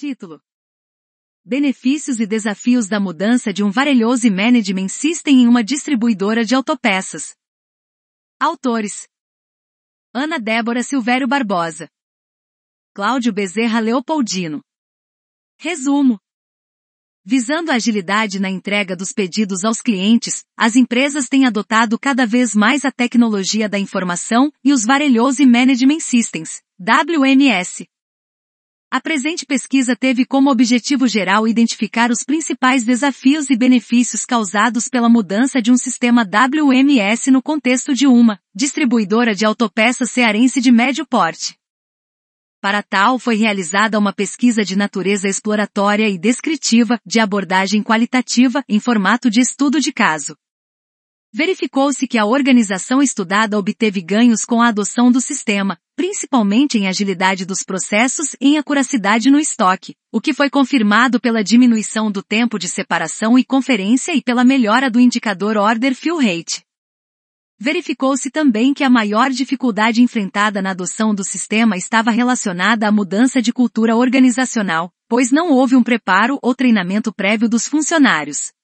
Título: Benefícios e desafios da mudança de um Warehouse Management System em uma distribuidora de autopeças. Autores: Ana Débora Silvério Barbosa, Cláudio Bezerra Leopoldino. Resumo: visando a agilidade na entrega dos pedidos aos clientes, as empresas têm adotado cada vez mais a tecnologia da informação e os Warehouse Management Systems, WMS. A presente pesquisa teve como objetivo geral identificar os principais desafios e benefícios causados pela mudança de um sistema WMS no contexto de uma distribuidora de autopeças cearense de médio porte. Para tal, foi realizada uma pesquisa de natureza exploratória e descritiva, de abordagem qualitativa, em formato de estudo de caso. Verificou-se que a organização estudada obteve ganhos com a adoção do sistema, principalmente em agilidade dos processos e em acuracidade no estoque, o que foi confirmado pela diminuição do tempo de separação e conferência e pela melhora do indicador Order Fill Rate. Verificou-se também que a maior dificuldade enfrentada na adoção do sistema estava relacionada à mudança de cultura organizacional, pois não houve um preparo ou treinamento prévio dos funcionários.